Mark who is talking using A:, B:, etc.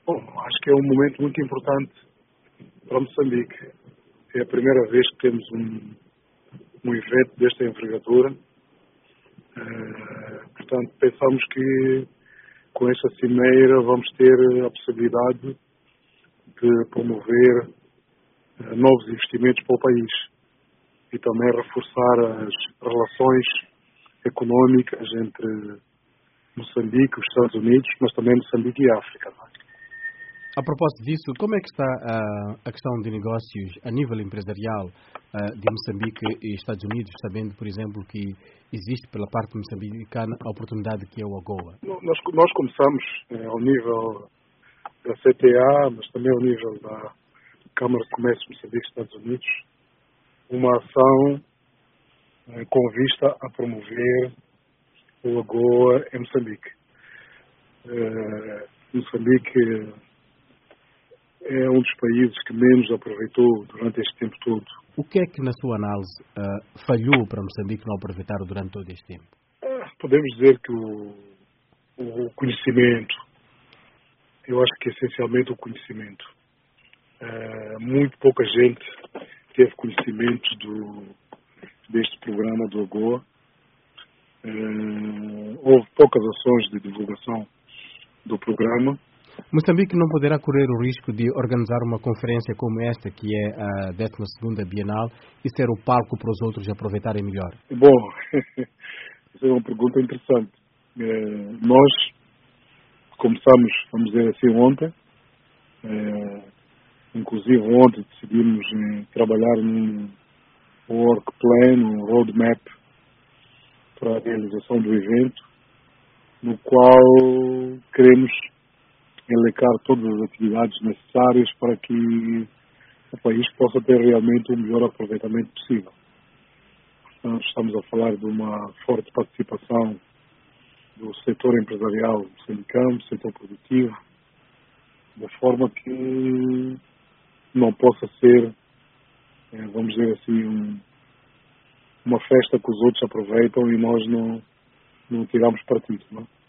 A: Bom, acho que é um momento muito importante para Moçambique. É a primeira vez que temos um evento desta envergadura. Portanto, pensamos que com esta cimeira vamos ter a possibilidade de promover novos investimentos para o país e também reforçar as relações económicas entre Moçambique e os Estados Unidos, mas também Moçambique e África. Não é?
B: A propósito disso, como é que está a questão de negócios a nível empresarial de Moçambique e Estados Unidos, sabendo, por exemplo, que existe pela parte moçambicana a oportunidade que é o AGOA?
A: Nós começamos ao nível da CTA, mas também ao nível da Câmara de Comércio de Moçambique e Estados Unidos, uma ação com vista a promover o AGOA em Moçambique. Moçambique é um dos países que menos aproveitou durante este tempo todo.
B: O que é que, na sua análise, falhou para Moçambique não aproveitar durante todo este tempo?
A: Podemos dizer que o conhecimento, eu acho que essencialmente o conhecimento. Muito pouca gente teve conhecimento deste programa do AGOA. Houve poucas ações de divulgação do programa.
B: Moçambique não poderá correr o risco de organizar uma conferência como esta, que é a 12ª Bienal, e ser o palco para os outros aproveitarem melhor?
A: Bom, essa é uma pergunta interessante. Nós começamos, vamos dizer assim, ontem. Inclusive ontem decidimos trabalhar num work plan, um roadmap para a realização do evento, no qual queremos elencar todas as atividades necessárias para que o país possa ter realmente o melhor aproveitamento possível. Portanto, estamos a falar de uma forte participação do setor empresarial moçambicano, do setor produtivo, de forma que não possa ser, vamos dizer assim, uma festa que os outros aproveitam e nós não tiramos partido. Não?